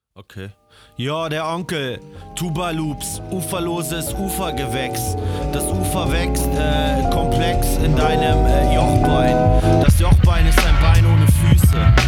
Okay. Ja, der Onkel. Tuba-Loops, uferloses Ufergewächs. Das Ufer wächst komplex in deinem Jochbein. Das Jochbein ist ein Bein ohne Füße.